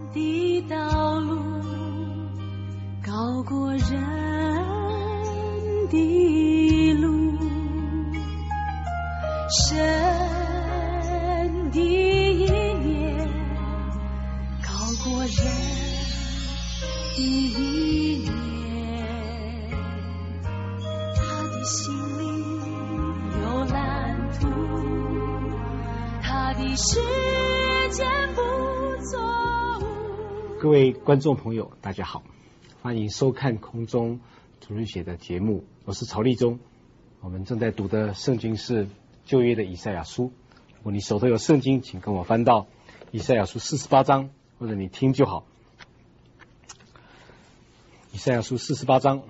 的道路高过人的路，神的意念高过人的意念，他的心里有蓝图，他的时间不错。 各位观众朋友大家好，欢迎收看空中主日学的节目，我是曹立忠。我们正在读的圣经是旧约的以赛亚书，如果你手头有圣经，请跟我翻到以赛亚书48章，或者你听就好。以赛亚书48章，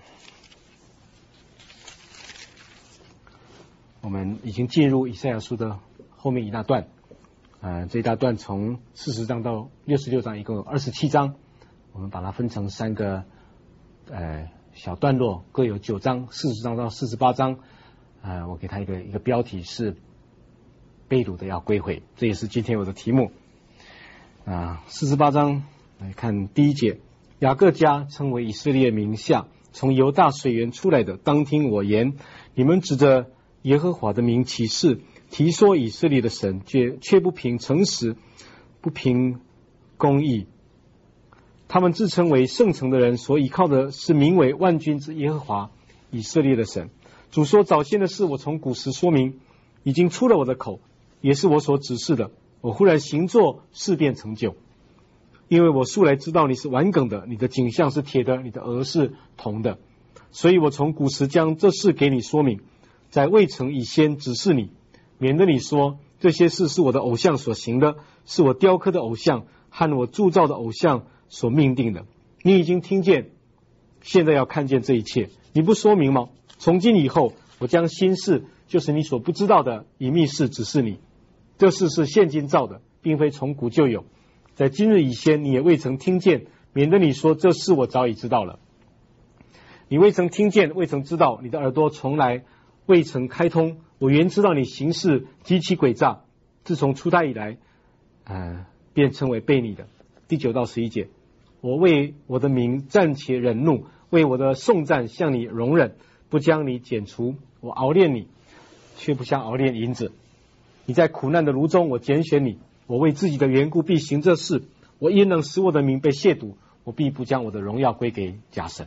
我们已经进入以赛亚书的后面一大段，这一大段从40章到66章，一共有27章，我们把它分成3个小段落，各有9章，40章到48章。我给它一个标题是被掳的要归回，这也是今天我的题目。48章来看第1节，雅各家称为以色列名下，从犹大水源出来的，当听我言。你们指着耶和华的名起誓，提说以色列的神，却不凭诚实，不凭公义。他们自称为圣城的人，所依靠的是名为万军之耶和华以色列的神。主说，早先的事我从古时说明，已经出了我的口，也是我所指示的。我忽然行作，事便成就。因为我素来知道你是顽梗的，你的颈项是铁的，你的额是铜的，所以我从古时将这事给你说明，在未成以先指示你，免得你说这些事是我的偶像所行的，是我雕刻的偶像和我铸造的偶像所命定的。你已经听见，现在要看见这一切，你不说明吗？从今以后，我将新事，就是你所不知道的隐秘事指示你。这事是现今造的，并非从古就有，在今日以先你也未曾听见，免得你说这事我早已知道了。你未曾听见，未曾知道，你的耳朵从来未曾开通。我原知道你行事极其诡诈，自从出胎以来，便称为悖逆的。第9到11节，我为我的名暂且忍怒，为我的颂赞向你容忍，不将你剪除。我熬炼你，却不像熬炼银子。你在苦难的炉中，我拣选你。我为自己的缘故必行这事。我因能使我的名被亵渎，我必不将我的荣耀归给假神。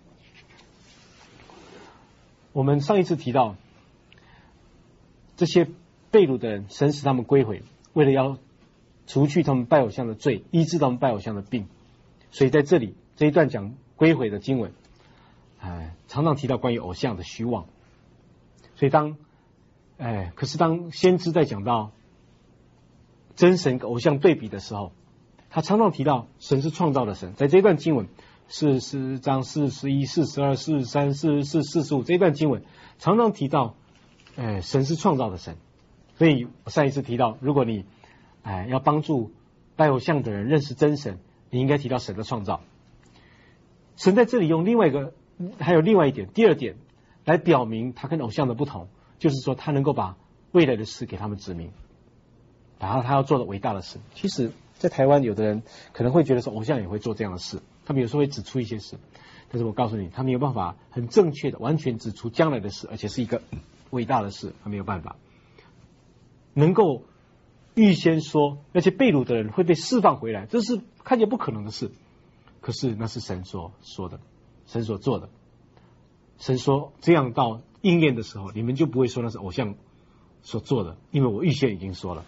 我们上一次提到，这些被掳的人，神使他们归回，为了要除去他们拜偶像的罪，医治他们拜偶像的病。所以在这里这一段讲归回的经文，常常提到关于偶像的虚妄。所以可是当先知在讲到真神跟偶像对比的时候，他常常提到神是创造的神。在这一段经文40章41、42、43、44、45这一段经文常常提到神是创造的神。所以我上一次提到，如果你要帮助拜偶像的人认识真神，你应该提到神的创造。神在这里用还有另外一点，第2点来表明他跟偶像的不同，就是说他能够把未来的事给他们指明，然后他要做的伟大的事。其实在台湾有的人可能会觉得说偶像也会做这样的事，他们有时候会指出一些事，但是我告诉你，他没有办法很正确的完全指出将来的事，而且是一个伟大的事，他没有办法能够预先说那些被掳的人会被释放回来，这是看见不可能的事。可是那是神所说的，神所做的。神说这样到应验的时候，你们就不会说那是偶像所做的，因为我预先已经说了。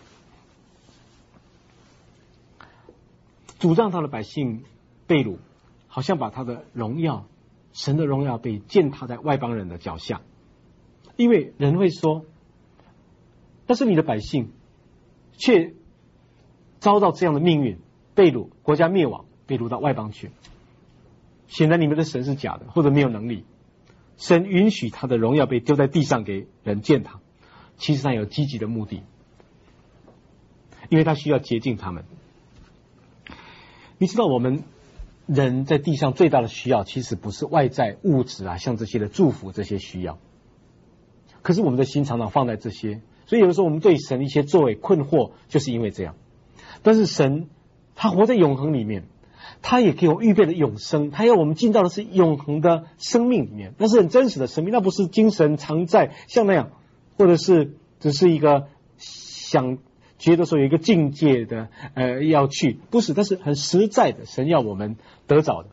主让他的百姓被掳，好像把他的荣耀，神的荣耀被践踏在外邦人的脚下。因为人会说，但是你的百姓却遭到这样的命运，被掳，国家灭亡，被掳到外邦去。显然你们的神是假的，或者没有能力。神允许他的荣耀被丢在地上给人践踏，其实上有积极的目的，因为他需要洁净他们。你知道我们人在地上最大的需要其实不是外在物质像这些的祝福这些需要，可是我们的心常常放在这些，所以有的时候我们对神一些作为困惑，就是因为这样。但是神他活在永恒里面，他也给我们预备了永生，他要我们进到的是永恒的生命里面，那是很真实的生命，那不是精神常在像那样，或者是只是一个想觉得说有一个境界的要去，不是，但是很实在的，神要我们得着的。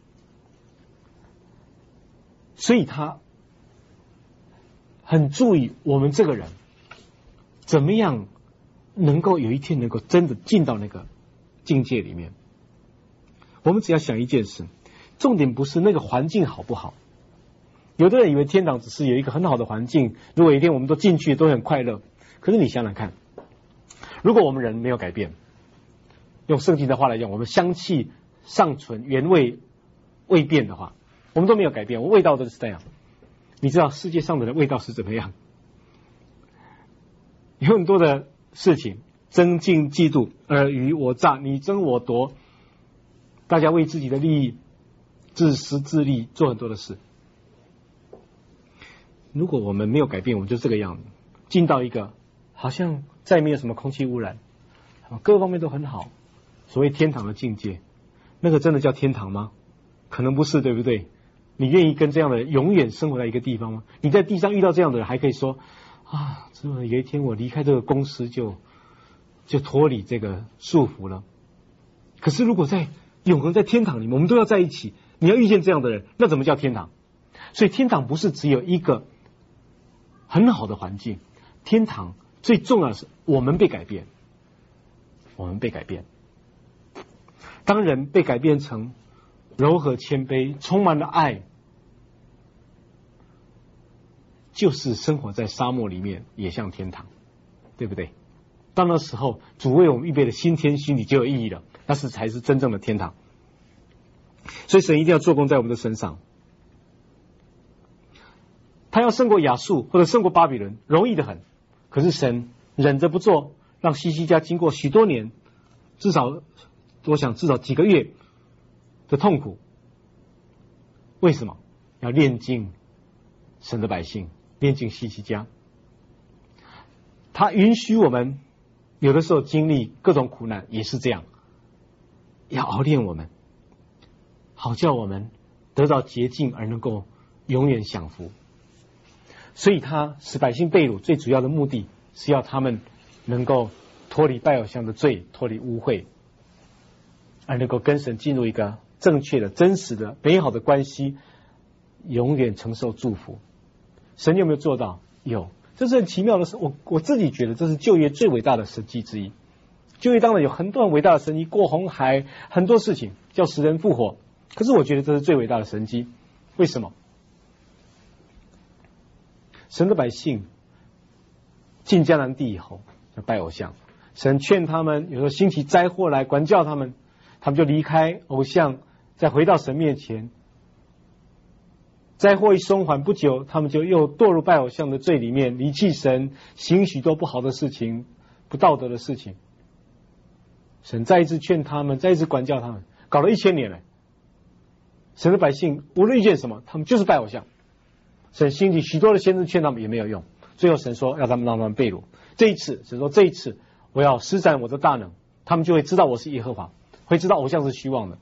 所以他很注意我们这个人怎么样能够有一天能够真的进到那个境界里面。我们只要想一件事，重点不是那个环境好不好。有的人以为天堂只是有一个很好的环境，如果有一天我们都进去都很快乐，可是你想想看，如果我们人没有改变，用圣经的话来讲，我们香气尚存，原味未变的话，我们都没有改变，我味道都是这样。你知道世界上的人味道是怎么样？有很多的事情，争竞嫉妒，尔虞我诈，你争我夺，大家为自己的利益自私自利，做很多的事。如果我们没有改变，我们就这个样子，进到一个好像再没有什么空气污染，各方面都很好，所谓天堂的境界，那个真的叫天堂吗？可能不是，对不对？你愿意跟这样的人永远生活在一个地方吗？你在地上遇到这样的人，还可以说啊，这么有一天我离开这个公司就脱离这个束缚了。可是如果在永恒在天堂里面，我们都要在一起，你要遇见这样的人，那怎么叫天堂？所以天堂不是只有一个很好的环境，天堂最重要的是我们被改变，我们被改变。当人被改变成柔和谦卑，充满了爱，就是生活在沙漠里面也像天堂，对不对？到那时候主为我们预备的新天新地就有意义了，那是才是真正的天堂。所以神一定要做工在我们的身上，他要胜过亚述或者胜过巴比伦，容易得很。可是神忍着不做，让希西家经过许多年，至少我想至少几个月的痛苦。为什么？要炼净神的百姓，炼净希西家。他允许我们有的时候经历各种苦难，也是这样，要熬炼我们，好叫我们得到洁净而能够永远享福。所以他使百姓被掳，最主要的目的是要他们能够脱离拜偶像的罪，脱离污秽，而能够跟神进入一个正确的、真实的、美好的关系，永远承受祝福。神有没有做到？有。这是很奇妙的事。我自己觉得这是旧约最伟大的神迹之一。旧约当然有很多很伟大的神迹，过红海，很多事情叫死人复活。可是我觉得这是最伟大的神迹。为什么？神的百姓进迦南地以后要拜偶像，神劝他们，有时候兴起灾祸来管教他们，他们就离开偶像，再回到神面前。灾祸一松缓不久，他们就又堕入拜偶像的罪里面，离弃神，行许多不好的事情，不道德的事情。神再一次劝他们，再一次管教他们，搞了1000年了。神的百姓无论遇见什么，他们就是拜偶像。神兴起许多的先知劝他们也没有用，最后神说要让他们被掳。这一次神说，这一次我要施展我的大能，他们就会知道我是耶和华，会知道偶像是虚妄的。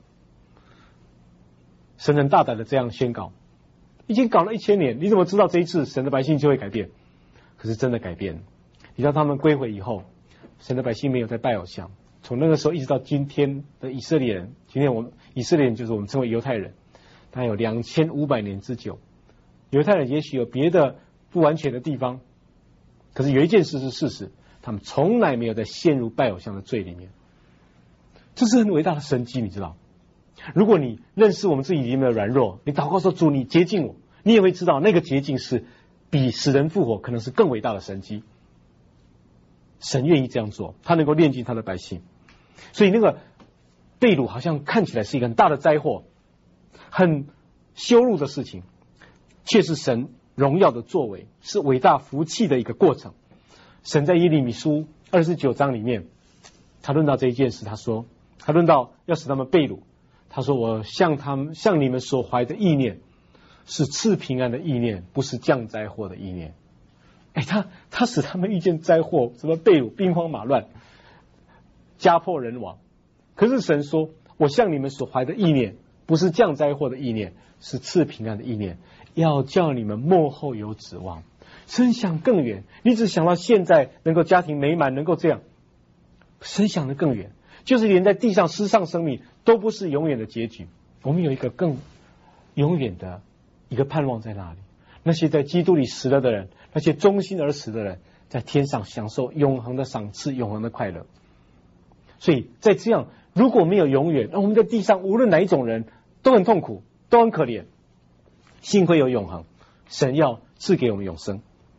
神很大胆的这样宣告。已经搞了1000年，你怎么知道这一次神的百姓就会改变？可是真的改变。你知道他们归回以后，神的百姓没有再拜偶像，从那个时候一直到今天的以色列人，今天我们以色列人就是我们称为犹太人，他有2500年之久。犹太人也许有别的不完全的地方，可是有一件事是事实，他们从来没有在陷入拜偶像的罪里面。这是很伟大的神迹，你知道。如果你认识我们自己里面的软弱，你祷告说主你洁净我，你也会知道那个洁净是比使人复活可能是更伟大的神迹。神愿意这样做，他能够炼净他的百姓。所以那个被掳好像看起来是一个很大的灾祸，很羞辱的事情，却是神荣耀的作为，是伟大福气的一个过程。神在耶利米书29章里面，他论到这一件事，他论到要使他们被掳，他说我向你们所怀的意念是赐平安的意念，不是降灾祸的意念。他使他们遇见灾祸，什么被掳、兵荒马乱、家破人亡， 可是神说，我向你们所怀的意念，不是降灾祸的意念，是赐平安的意念，要叫你们末后有指望。神想更远，你只想到现在能够家庭美满，能够这样，神想得更远，就是连在地上失丧生命都不是永远的结局。我们有一个更永远的一个盼望在那里。那些在基督里死了的人，那些忠心而死的人，在天上享受永恒的赏赐，永恒的快乐。所以在这样，如果没有永远，那我们在地上无论哪一种人都很痛苦，都很可怜。幸亏有永恒，神要赐给我们永生。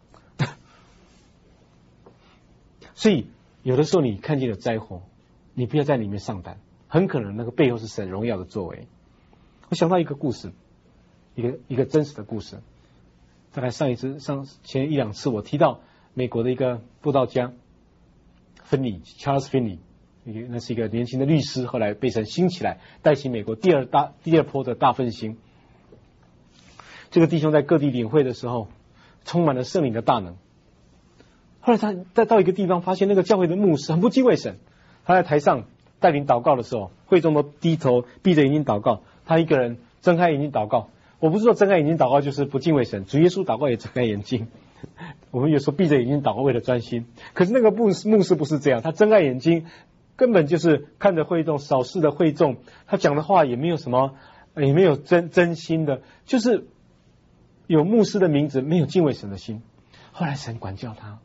所以有的时候你看见了灾祸，你不要在里面上胆，很可能那个背后是神荣耀的作为。我想到一个故事，一个真实的故事。大概前一两次我提到美国的一个布道家芬尼 Charles Finney， 那是一个年轻的律师，后来被神兴起来，带起美国第二波的大复兴。这个弟兄在各地领会的时候，充满了圣灵的大能。后来他再到一个地方，发现那个教会的牧师很不敬畏神。他在台上带领祷告的时候，会众都低头闭着眼睛祷告，他一个人睁开眼睛祷告。我不是说睁开眼睛祷告就是不敬畏神，主耶稣祷告也睁开眼睛。我们有时候闭着眼睛祷告为了专心，可是那个牧师不是这样，他睁开眼睛根本就是看着会众，少数的会众，他讲的话也没有什么，也没有真心的，就是有牧师的名字，没有敬畏神的心。后来神管教他，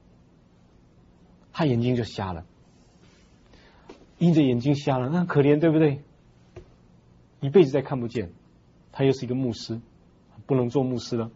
他眼睛就瞎了，因着眼睛瞎了，那很可怜，对不对？一辈子再看不见。他又是一个牧师，不能做牧师了。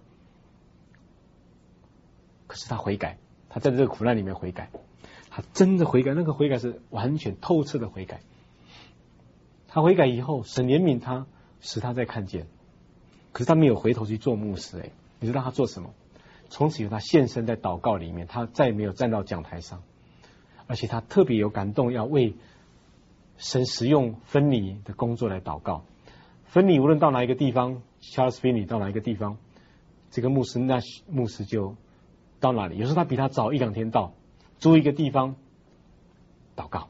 可是他悔改，他在这个苦难里面悔改，他真的悔改，那个悔改是完全透彻的悔改。他悔改以后，神怜悯他，使他再看见。可是他没有回头去做牧师，你知道他做什么？从此以后他献身在祷告里面，他再也没有站到讲台上，而且他特别有感动，要为神使用芬尼的工作来祷告。芬尼无论到哪一个地方 ，Charles Finney 到哪一个地方，这个牧师就到哪里。有时候他比他早一两天到，租一个地方祷告，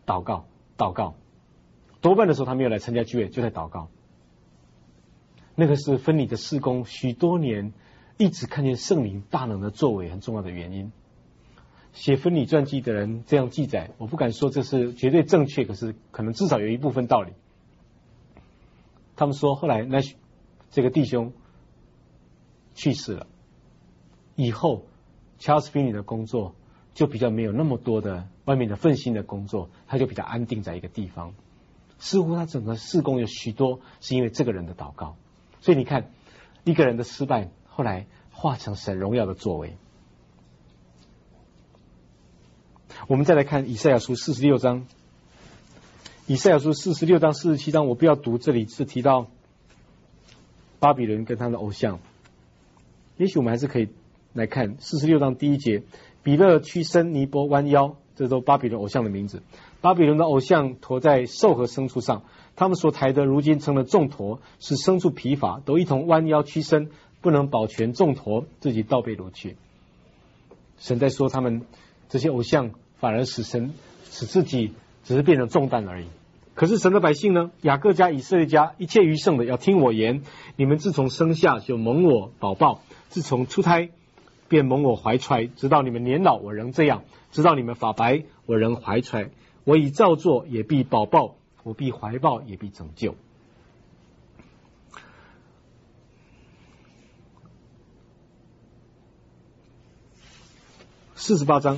多半的时候他没有来参加聚会，就在祷告。那个是芬尼的事工许多年一直看见圣灵大能的作为很重要的原因。写芬尼传记的人这样记载，我不敢说这是绝对正确，可是可能至少有一部分道理。他们说后来这个弟兄去世了以后， Charles Finney 的工作就比较没有那么多的外面的分心的工作，他就比较安定在一个地方。似乎他整个事工有许多是因为这个人的祷告。所以你看，一个人的失败后来化成神荣耀的作为。我们再来看以赛亚书46章，以赛亚书46章47章，我不要读，这里是提到巴比伦跟他的偶像。也许我们还是可以来看46章第1节，比勒屈身，尼波弯腰，这都巴比伦偶像的名字。巴比伦的偶像驮在兽和牲畜上，他们所抬的如今成了重驮，使牲畜疲乏，都一同弯腰屈身，不能保全重驮，自己倒背如去。神在说他们这些偶像反而使自己只是变成重担而已。可是神的百姓呢，雅各家、以色列家，一切余剩的要听我言。你们自从生下就蒙我保抱，自从出胎便蒙我怀揣，直到你们年老我仍这样，直到你们发白我仍怀揣。我已造作，也必保抱，我必怀抱，也必拯救。48章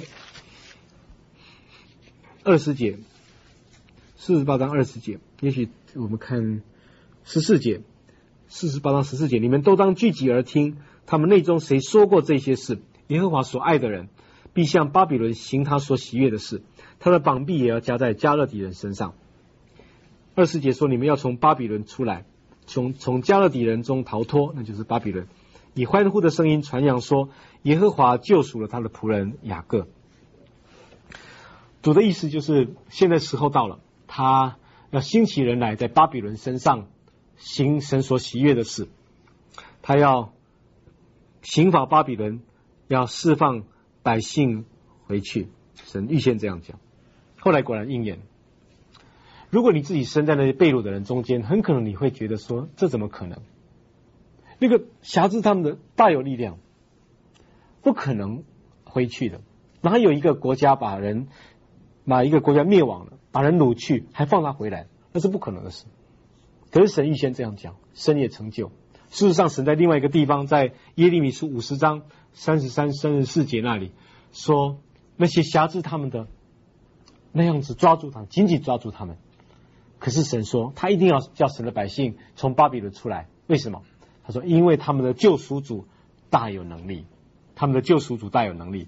20节，48章20节，也许我们看14节，48章14节，你们都当聚集而听，他们内中谁说过这些事？耶和华所爱的人必向巴比伦行他所喜悦的事，他的膀臂也要加在加勒底人身上。20节说，你们要从巴比伦出来，从加勒底人中逃脱，那就是巴比伦，以欢呼的声音传扬说，耶和华救赎了他的仆人雅各。主的意思就是现在时候到了，他要兴起人来，在巴比伦身上行神所喜悦的事，他要刑罚巴比伦，要释放百姓回去。神预先这样讲，后来果然应验。 如果你自己身在那些被掳的人中间，很可能你会觉得说，这怎么可能？那个辖制他们的大有力量，不可能回去的。哪有一个国家把一个国家灭亡了，把人掳去，还放他回来？那是不可能的事。可是神预先这样讲，神也成就。事实上，神在另外一个地方，在耶利米书50章33、34节那里说，那些辖制他们的那样子抓住他们，紧紧抓住他们。可是神说，他一定要叫神的百姓从巴比伦出来。为什么？他说，因为他们的救赎主大有能力，他们的救赎主大有能力。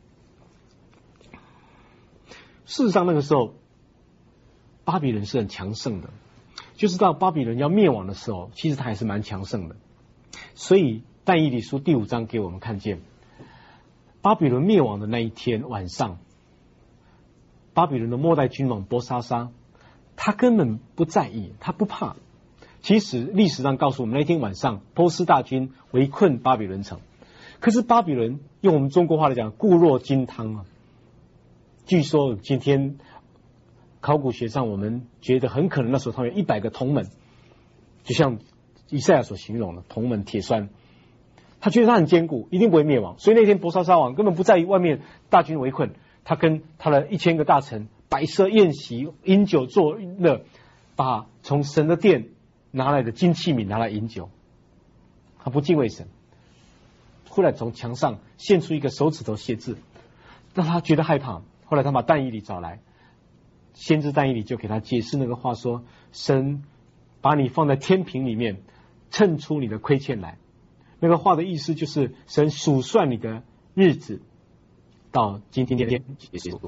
事实上，那个时候巴比伦是很强盛的，就是到巴比伦要灭亡的时候，其实他还是蛮强盛的。所以但以理书第5章给我们看见，巴比伦灭亡的那一天晚上，巴比伦的末代君王伯沙撒，他根本不在意，他不怕。其实历史上告诉我们，那天晚上波斯大军围困巴比伦城，可是巴比伦用我们中国话来讲，固若金汤啊。据说今天考古学上，我们觉得很可能那时候他有100个铜门，就像以赛亚所形容的铜门铁栓。他觉得他很坚固，一定不会灭亡，所以那天伯沙撒王根本不在意外面大军围困，他跟他的1000个大臣摆设宴席，饮酒作乐，把从神的殿拿来的金器皿拿来饮酒。他不敬畏神，忽然从墙上现出一个手指头写字，让他觉得害怕。后来他把但以理找来，先知但以理就给他解释那个话，说神把你放在天平里面，称出你的亏欠来。那个话的意思就是神数算你的日子到今天结束。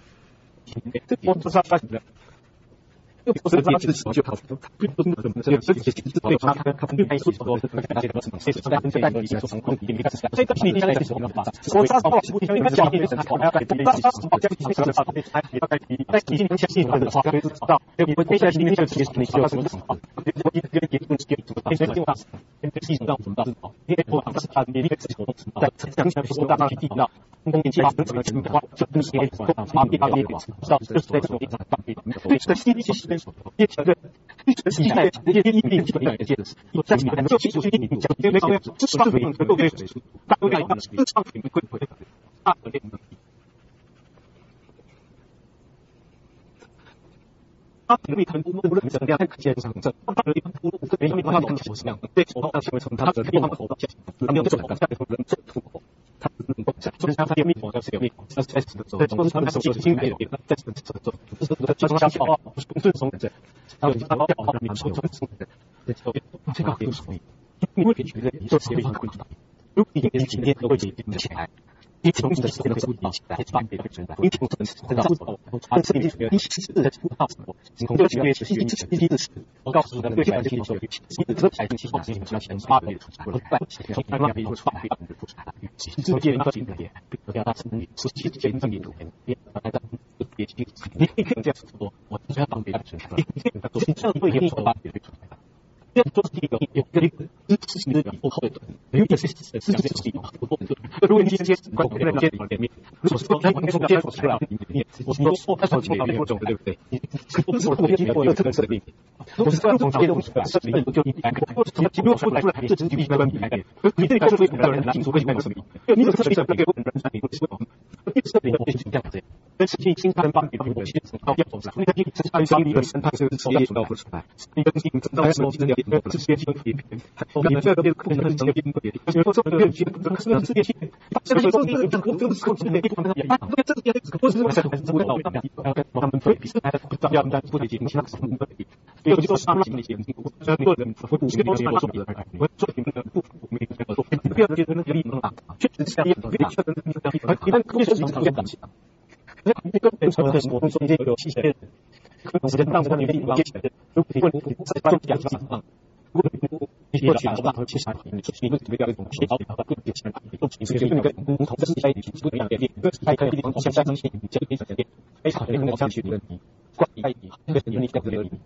又不是他自己就靠，不是这个自己对他开始说，所以在跟在一起说光你看，这个你来说嘛，我他说不听他讲的是好呀，他好像你说在你相信他的话，可以找到，你会现在里面就其实你需要什么情况？我一个给所以就他系统让我们知道，因为我是他你自己活动在讲讲说大家地道公共计划怎么情况，就不是说把地方列广，知道就是在这种地方对这些其实也觉得一直期待这些一定基本的件事，在你们就清楚去你讲，因为这是方面够对水数，大概要这上面会大的点。他可能很多无论怎么样，他看起来上正，他可能不没有他懂我是这样，对，我要成为从他的变化头到现在，没有这种感觉，人这突破，他所以他有灭亡，就是有灭亡，在此的时候，就是他们手机没有，在此的时候，就是相信哦，不是顺从的，还有他要好的民众，这个都是可以，因为觉得你做事业很困难，如果你今天都会起来。你从你的时候的不起来，把别人存在，你从这个不走，但是你你是在出道什么？你从这个学业其实一的是，我告诉你的对来的听说，你这个才其实你要前8个月出来，我在从慢慢比如出来，这个建立一个新的点，不要大声你是其实建立一个点，别去，你可以这样说，我只要帮别人存在，你这样会给你把别人存在。这样做是第一个，有一个事情的以后的，有一个是事情的如果你直接关我在接里面，如果是说我说接出来里面，我说他说里面有种对不对？不是我经过这个设定，我是这种接东西来，这里面就一百个，如果出来，这只是一个一百个，你这个是为了人拿出为什么什么？你这个是给我们人产品，为什么？这里面是这样子，但是新跟帮比我去到要走上，那个你是按照你的生态是直接到不出来，你跟你知道什么？这是变别，我们这个变不能成变别，而且说这个变变不是那是变性，这个说这个这个是空气的地方的，啊，这个这个不是我想是不到的，要跟他们对比，要跟他不对比，其他什么对比，有就说他们那些所以个人我不是说我做的，我做你们的不我们不做，不要觉得那个利益啊，确实是这样，一般确实是这样讲。这个人说的是我们说这个有细节，时间让这个你的地方接起来的，如果你问我在帮讲什么？如果你过去啊，大头其实你们准备要一种协调的各个钱，你是用一个不同的是在一起不一样的店，还可以地方像三星这个变成店，非常的那个像去的你关在一起，那个你讲的而已。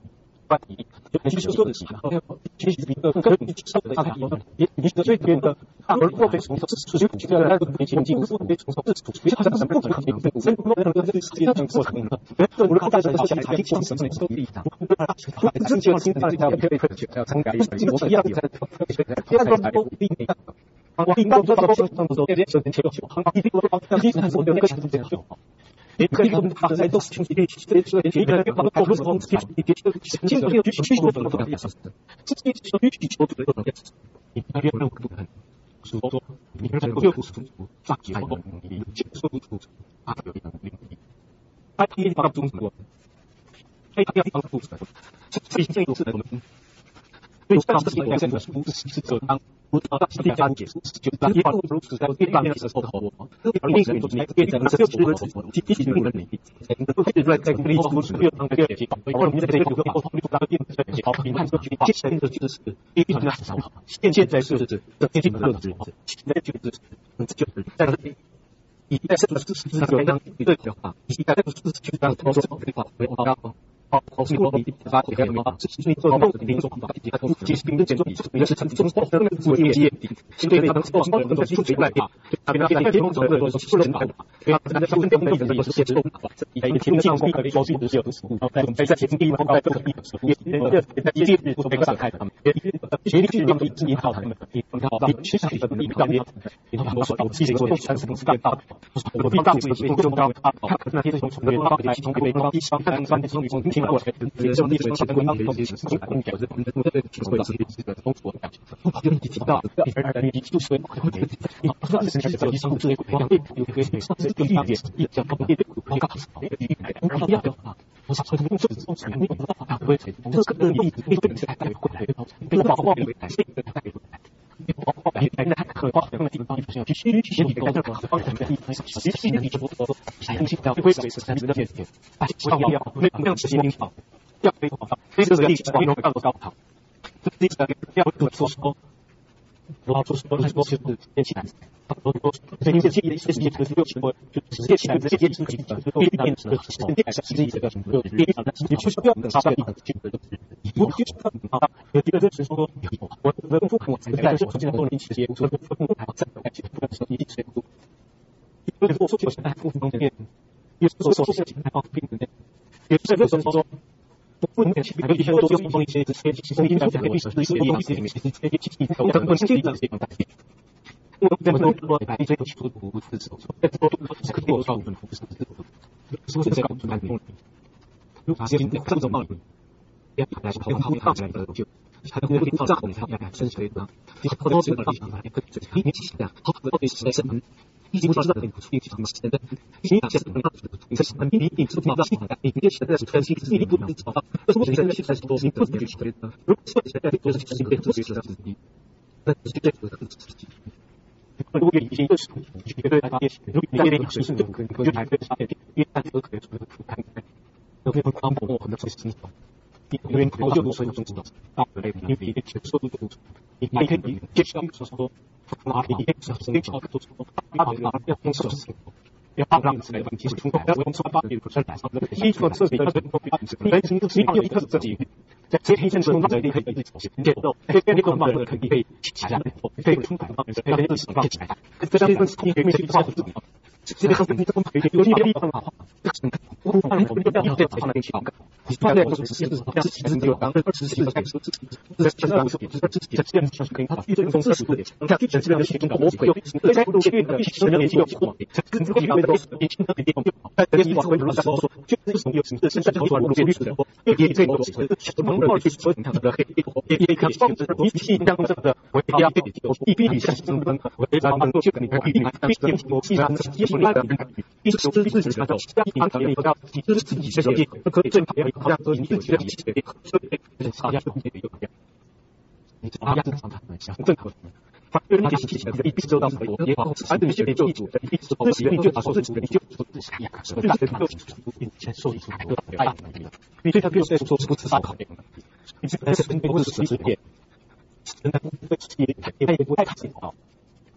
关于必须说的是，学习一个更上的大体，也必须最边的，而或者从数学这个那些进步，从学习好像什么不可能，所以我们这个世界上做成了，我们大家到现在还是什么都力量，自己心大家可以要参加一些我一样的，第二个我并不做到说这些全球一定我的那个强度这样好。也可以跟他在都是兄弟，所以一个人把道路上去，经过有需求的不能样，自己所需求的不能样，你那边任何不能，所以说你们这个不是发起活动，你接受不出啊，有一个领域，他可以把中什么，他要帮助什么，所以这个是我们。对，当时我现在是这当我当时大家解释，就当一方如此在第二面是说的好，而另一个就是变成这就是第一人里，在公里数是越当越低，或者你在这个公里数大变好，你看这个接下来的就是第一场是好，现在是接近热值，那就是在一代是这样一个啊，一代是去当操作这个为好，是我们发给他们啊，是做到的民众把其实并不简单，也是成中国的做业绩，针对他们做很多基础出来啊，他们提供整个数人版，对啊，那相关的内容也是写制度，一提供项目可以说是是有在提供第一报告不可以，在一季日不被上开的，学历是让自己好他们，你看到其实是你表面，你看我所搞记者做都是公司干到，我比大是中高啊，那些从从报给从给到第三从听我也是历史上关于这些是公表示我们的会导致这个丰富的感情，你提到你就是你说是是这个项目之类的，有可以上这个一点一讲到一点我刚好不要啊，我想说这个就是你不知道啊，会这个你对这个带回来，这个保护为带这个带回来。那可包含的地方，必须写一个这个包含的地方，实际的地方说，详细的规则是三十的面积，啊，要那样执行好，要非常好，这个历史内容要多高好，这个要做说，然后做说很多是建起来。所以这些一些可是6我就直接起来，直接是几都一点是还是实际这个什么你就是不要的杀掉我就是啊，有一个就是说我的功夫我在这现在做了一些业务，说还好在一直因为我说就是功夫方面，也是说是情况并不也是在说不能去一些多做一些其实已经讲历史的一些东西里面，我们本身就一直在我们说把这个出不是手，可以我说我们不是说是这个我们来用，如果今天这种贸易，也来说好看起来的就。还有那个放账后面还要升学的，好多这个地方还可以一年期的，好多都是生，已经不知道的人出去什么现在，已经现在你这是很你是不知道你这现在是分析你不能找到，但是我现在现在是多新不能去学的，如果现在都是新的做学习的自己，那是这个自己。如果已经是绝对来发现，如果你那个是就可以还可以发现，一旦都可以看，有没有光我很多东西。因为我就所有中知道啊，因为一些收入的你可以接受说哪里是生活都要用手势，要让自己的其实通过我们说一个设备的人行是要一个自己在这一阵子那里可以接到这个嘛可以起来可以出版要一个是起来这样子你可以去发自己这个你这么可以有一点好我们要在上面去搞你放在就是现实要是其实只有20%的开始这现在我说就是自己在这样上去可以看到一种40度的你看这这样的系统我会有在路线的必须人年纪有过跟这个里面的年轻的地方在这里会有人说就是从有形的身上头转路线律师的又也这个东西什么话就是说你看的也可以放着你是这样的我要一比你像这种我让能够去跟你一定必定我既然也是来的一直是自己的到一行业里头你这是自己学习可以正常好像说你自己的学习大家都有你大家正常看想正常法律那些事情必须做到美国也好反正你就得做一组必须做你就把说自己你就什么大的就先说一组哎你对他比如说说是不自杀考你这个是不是是点真的也不太看好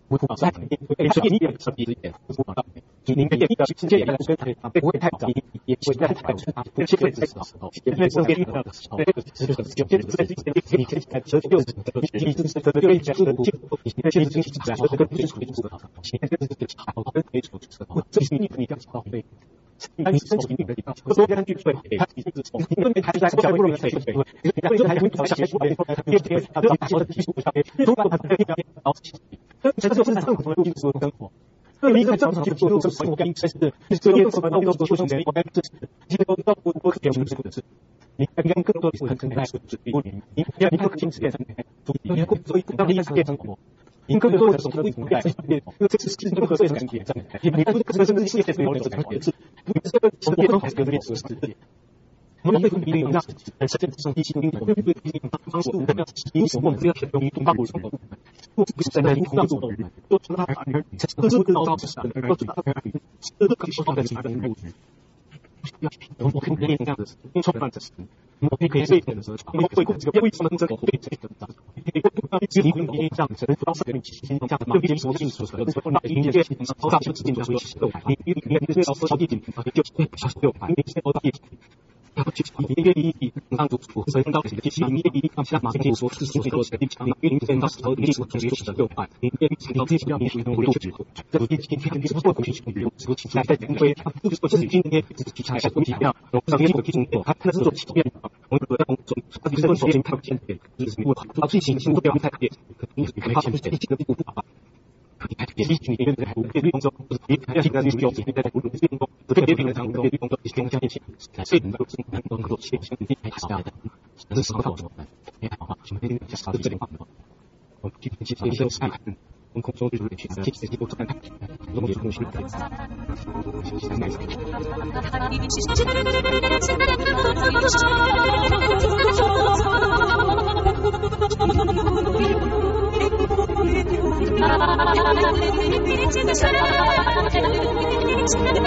我不在，所以你也是一点，我不到，你们也世界也在跟他不会太早，也不会太早，不是会的时候，也不会身边的时候，这就是就你可以看所有的你就是这个对讲的你那些东西是然后跟基础的知道，现在这个好跟基础知道，这是你要知道对。但你申请你的地方，说根据对，他一直从因为他在教育部门对，然后这还会找下属来，他就把所有的技术下面，如果他的然后这就是政府的路径说跟我。你在正常去做这个我跟是这个什么都做成我跟这其实都我可以用这个是你跟更多的是很来说是你不可以变成所以当你变成我因更多的时候会不在因为这是任何这种感觉你不可能甚至世界没有这种感觉是这个从变动还是跟变是我们会比例让实践上一起用方式因此我们不要选用同胞补充不是在那里让做的都从他这是更高是的都知道这个可以说的其他的路我可以练这样子因为充分这是我可以这一点的时候因为会过这个为什么这个会这个其实你会这样子到4个人其实这样就变成什么技术的那你这好大就直接就说你这要说一点就会就把你这好大一然后你愿意让主所以到这个机器你愿意让下马上说是所有的地方愿意见到时候你是同学的6块你愿意听到这些要你回路指这个一天天你是不会去这个其他在因为不是说自己今天自己才会比较然后上面我提醒我他那是做起变我们的工作他就是说先看见就是我到最新不要太变你可以看见一个不好也是你别人还不对工作也要去跟你有你在工作这个这个别人工作别人工作是跟相应性所以能够能够切相应还是要的这是什么好说哎好吧什么点就少这点话我去去这些是看我们空中就是去这些都看看我们也东西 Thank you.